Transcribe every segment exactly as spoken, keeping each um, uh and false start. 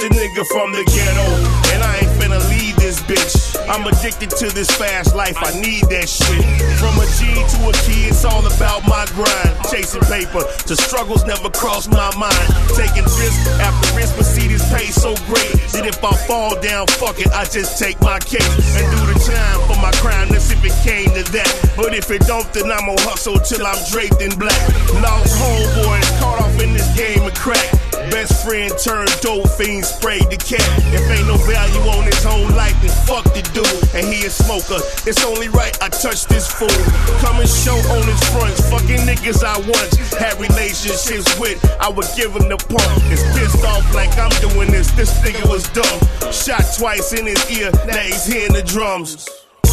just a nigga from the ghetto, and I ain't finna leave this bitch. I'm addicted to this fast life, I need that shit. From a G to a key, it's all about my grind. Chasing paper, the struggles never crossed my mind. Taking risk after risk, but see this pay so great that if I fall down, fuck it, I just take my case and do the time for my crime. That's if it came to that. But if it don't, then I'ma hustle till I'm draped in black. Lost homeboys caught off in this game of crack. Best friend turned dope fiend, sprayed the cat. If ain't no value on his whole life, then fuck the dude. And he a smoker, it's only right I touch this fool. Come and show on his fronts, fucking niggas I once had relationships with, I would give him the pump. It's pissed off like I'm doing this, this nigga was dumb. Shot twice in his ear, now he's hearing the drums.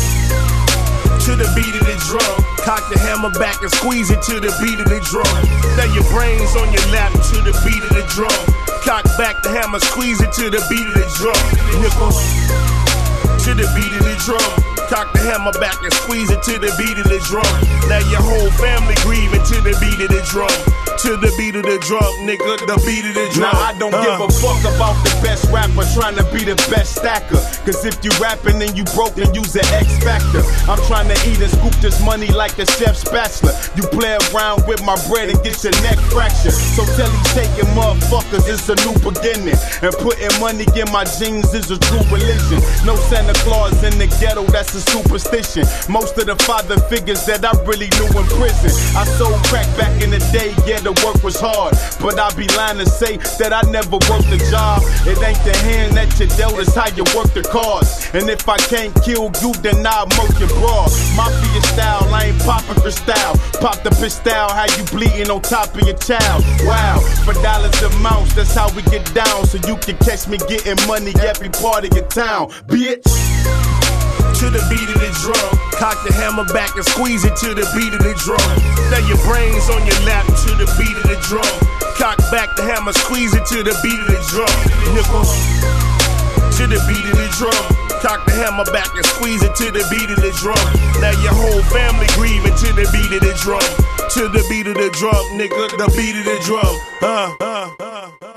To the beat of the drum, cock the hammer back and squeeze it to the beat of the drum. Lay your brains on your lap to the beat of the drum. Cock back the hammer, squeeze it to the beat of the drum. Nickel. To the beat of the drum, cock the hammer back and squeeze it to the beat of the drum. Now your whole family grieving to the beat of the drum. To the beat of the drum, nigga, the beat of the drum. Now I don't uh. give a fuck about the best rapper trying to be the best stacker. Cause if you rapping and you broke, then use an X factor. I'm trying to eat and scoop this money like a chef's spatula. You play around with my bread and get your neck fractured. So tell these taking motherfuckers it's a new beginning. And putting money in my jeans is a true religion. No Santa Claus in the ghetto, that's a superstition. Most of the father figures that I really knew in prison. I sold crack back in the day, yeah, the work was hard. But I be lying to say that I never worked a job. It ain't the hand that you dealt, it's how you work the cards. And if I can't kill you, then I'll murk your broad. Mafia style, I ain't poppin' for style. Pop the pistol, how you bleeding on top of your child. Wow, for dollars amounts, that's how we get down. So you can catch me getting money every part of your town, bitch. To the beat of the drum, cock the hammer back and squeeze it to the beat of the drum. Lay your brains on your lap to the beat of the drum. Cock back the hammer, squeeze it to the beat of the drum. Nickel. To the beat of the drum, cock the hammer back and squeeze it to the beat of the drum. Now your whole family grieving to the beat of the drum. To the beat of the drum, nigga, the beat of the drum. Uh, uh, uh, uh.